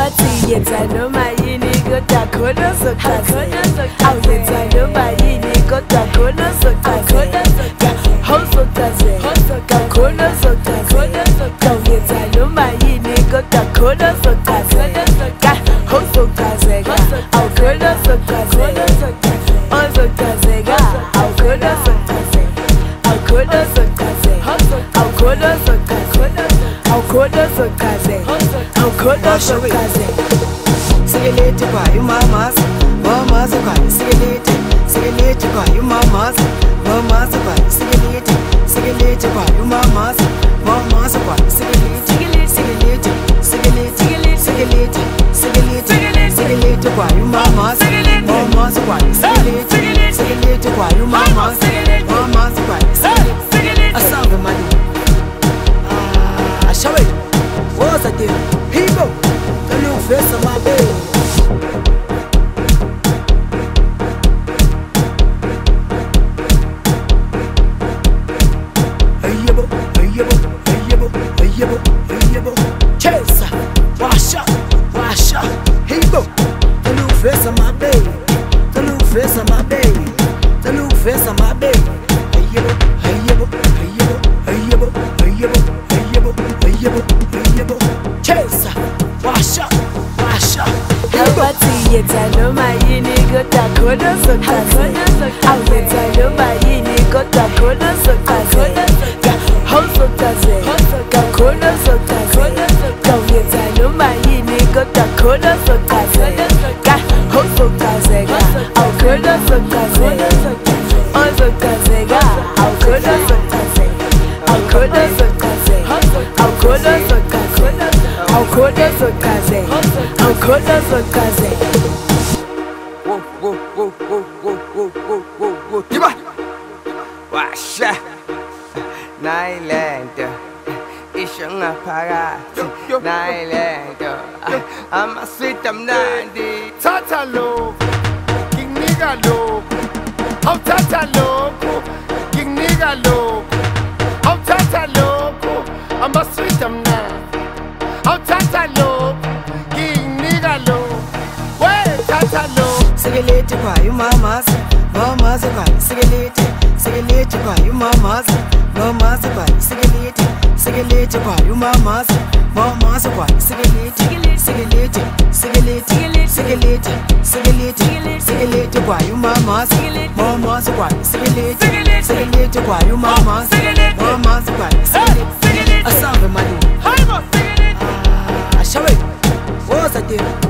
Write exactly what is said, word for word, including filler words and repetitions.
bathi yenza noma yini kodwa khona uzochazeka. Awu yenza noma yini kodwa khona uzochazeka. Uzochazeka khona uzochazeka. Awu yenza noma yini kodwa khona uzochazeka. Uzochazeka awu khona uzochazeka. Uzochazeka awu khona uzochazeka. Awu khona uzochazeka. Awu khona uzochazeka. Awu khona uzochazeka. Awu khona uzochazeka. Sigelete kwa you mamas, mamas kwa sigelete, sigelete kwa you mamas, mamas kwa sigelete, sigelete kwa you mamas, mamas kwa sigelete, sigelete, sigelete, sigelete, sigelete, sigelete kwa you mamas, mamas kwa sigelete, sigelete kwa you mamas, mamas kwa sigelete. Asanga mali, ah, shawe, what's that deal? Hebo, the new face of my baby. Chesa, washa, washa, hebo. The new face of my baby, the new face of my baby, the new face of my baby. Hebo, hebo, hebo, hebo, hebo, hebo, hebo, hebo. Chesa, washa, washa, hebo. Bathi yenza noma yini kodwa khona uzochazeka. Awu yenza noma yini kodwa khona uzochazeka. Uzochazeka khona uzochazeka. Awu yenza noma yini kodwa khona uzochazeka. Uzochazeka awu khona uzochazeka. Uzochazeka awu khona uzochazeka. Awu khona uzochazeka. Awu khona uzochazeka. Awu khona uzochazeka. Awu khona uzochazeka. Whoa, whoa, whoa, whoa, whoa, whoa, whoa, whoa, whoa. Diba, washa, nailendo, isho ngaphakathi, nailendo, ama-sweet amnandi. Thatha lokhu, nginika lokhu. Awuthatha lokhu, nginika lokhu. Awuthatha lokhu, ama-sweet amnandi. Awuthatha lokhu, nginika lokhu. We thatha lokhu. Sigelete kwa you mamas, mamas kwa sigelete, sigelete kwa you mamas, mamas kwa sigelete, sigelete kwa you mamas, mamas kwa sigelete, sigelete, sigelete, sigelete, sigelete, sigelete kwa you mamas, mamas kwa sigelete, sigelete kwa you mamas, mamas kwa sigelete. Asanga mali, ah, shawe, what's that deal?